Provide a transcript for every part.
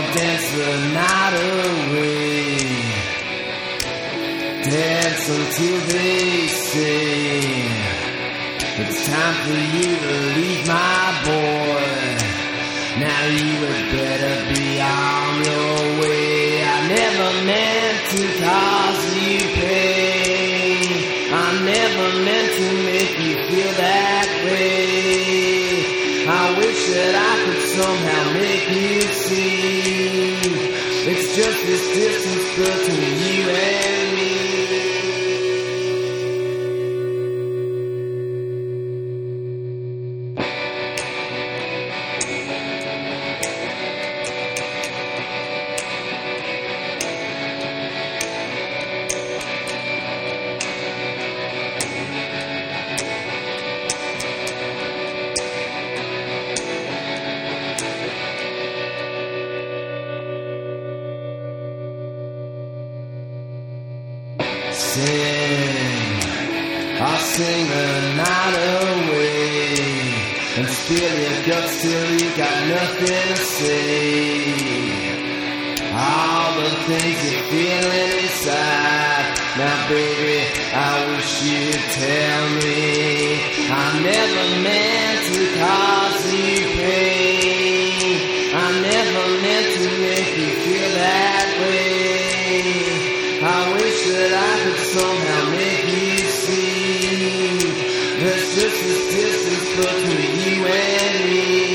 dance the night away. Dance until they say it's time for you to leave, my boy. Now you had better be on your way. I never meant to cause you pain. I never meant to make you feel that way. I wish that I could somehow make you see it's just this distance between you and me. I'll sing the night away and spill your guts till you got nothing to say. All the things you're feeling inside. Now baby, I wish you'd tell me. I never meant to cause you pain. I never meant to make you feel that way. I wish that I could somehow make you see there's just this distance between you and me.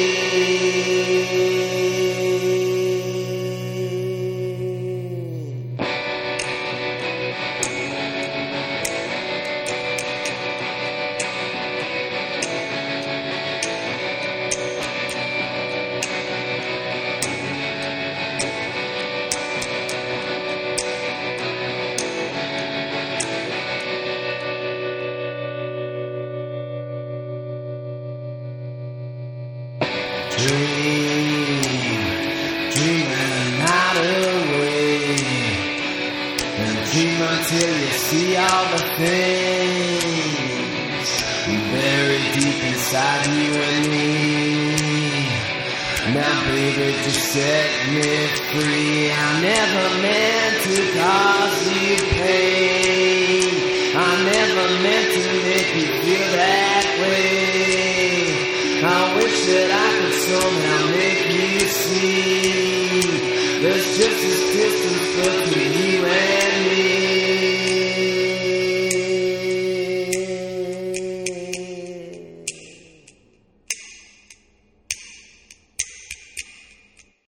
Dream the night away, and dream until you see all the things buried deep inside you and me. Now baby, just set me free. I never meant to cause you pain. I never meant to make you feel that way. I wish that I could somehow make you see there's just this distance between you and